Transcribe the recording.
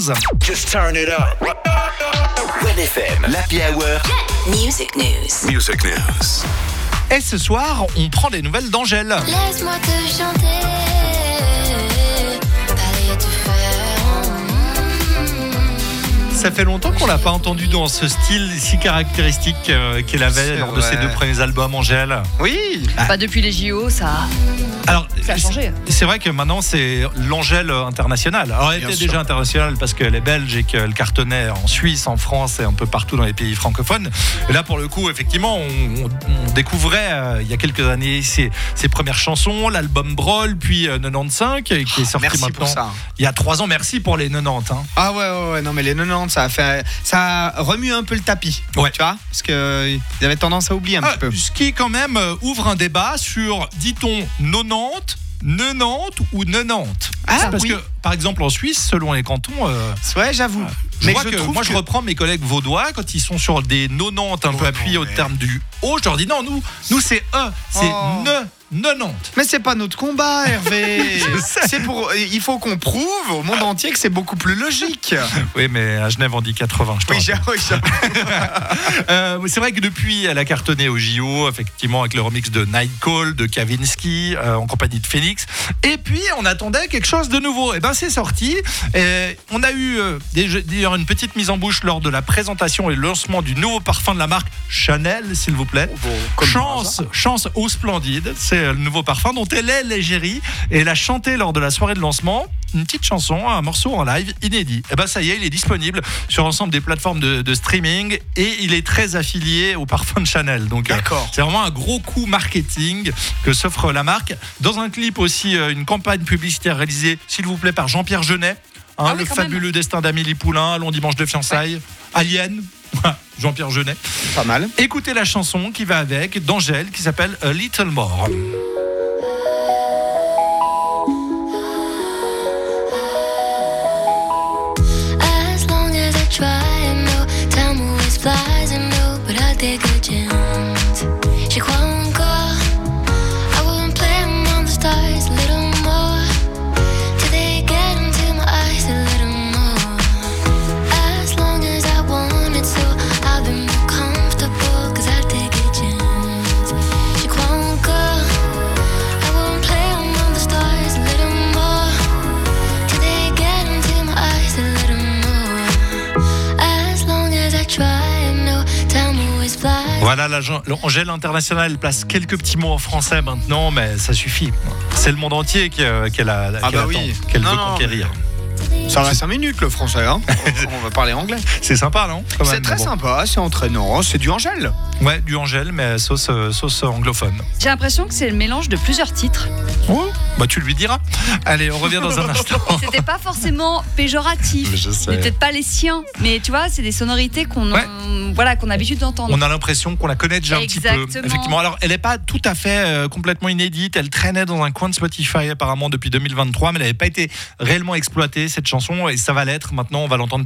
Williams. Just turn it up. Red FM, l'Happy Hour. Music News. Music News. Et ce soir, on prend des nouvelles d'Angèle. Laisse-moi te chanter, parler te faire. Ça fait longtemps qu'on l'a pas entendu dans ce style si caractéristique qu'elle avait lors de ses 2 premiers albums, Angèle. Oui. Pas depuis les JO, ça a changé. C'est vrai que maintenant c'est l'Angèle internationale. Alors elle était déjà internationale parce qu'elle est belge et qu'elle cartonnait en Suisse, en France et un peu partout dans les pays francophones. Et là pour le coup, effectivement, on découvrait il y a quelques années ses premières chansons, l'album Brawl, puis 95 qui est sorti Merci maintenant. pour ça. Il y a 3 ans. Merci pour les 90. Hein. Ah ouais, non mais les 90 ça remue un peu le tapis. Ouais. Tu vois, parce que ils avaient tendance à oublier un petit peu. Ce qui quand même ouvre un débat sur, dit-on 90, 90 ou 90. Parce que par exemple en Suisse, selon les cantons, ouais, j'avoue. Mais je reprends mes collègues vaudois quand ils sont sur des 90 un peu appuyés au terme du O, je leur dis non, nous c'est c'est 90. Mais c'est pas notre combat, Hervé. Il faut qu'on prouve au monde entier que c'est beaucoup plus logique. Oui, mais à Genève on dit 80. Oui. C'est vrai que depuis elle a cartonné au JO, effectivement avec le remix de Night Call de Kavinsky en compagnie de Phoenix. Et puis on attendait quelque chose de nouveau. Et ben c'est sorti. Et on a eu d'ailleurs une petite mise en bouche lors de la présentation et le lancement du nouveau parfum de la marque Chanel, s'il vous plaît. Chance au Splendide. C'est le nouveau parfum dont elle est l'égérie et elle a chanté lors de la soirée de lancement une petite chanson, un morceau en live inédit. Et ben ça y est, il est disponible sur l'ensemble des plateformes de streaming et il est très affilié au parfum de Chanel. Donc c'est vraiment un gros coup marketing que s'offre la marque. Dans un clip aussi, une campagne publicitaire réalisée, s'il vous plaît, par Jean-Pierre Jeunet. Le fabuleux destin d'Amélie Poulain, Long dimanche de fiançailles, Alien, Jean-Pierre Jeunet. Pas mal. Écoutez la chanson qui va avec d'Angèle qui s'appelle A Little More. As long as I try and know, time always flies and know, but I'll take a chance. J'y crois encore. I wouldn't play among the stars a little more. Till they get into my eyes a little more. As long as I want it so, I'll be more comfortable, cause I'll take a chance. J'y crois encore. I wouldn't play among the stars a little more. Till they get into my eyes a little more. As long as I try and know, time always flies. Voilà, l'Angèle internationale place quelques petits mots en français maintenant, mais ça suffit. C'est le monde entier qu'elle veut conquérir. Ça va 5 minutes le français, hein. On va parler anglais. C'est sympa, non? C'est très sympa, c'est entraînant, c'est du Angèle. Ouais, du Angèle, mais sauce anglophone. J'ai l'impression que c'est le mélange de plusieurs titres. Oh, bah tu lui diras. Allez, on revient dans un instant. C'était pas forcément péjoratif. Je sais. Peut-être pas les siens, mais tu vois, c'est des sonorités qu'on a l'habitude d'entendre. On a l'impression qu'on la connaît déjà un petit peu. Effectivement. Alors, elle n'est pas tout à fait complètement inédite. Elle traînait dans un coin de Spotify apparemment depuis 2023, mais elle n'avait pas été réellement exploitée cette chanson et ça va l'être. Maintenant, on va l'entendre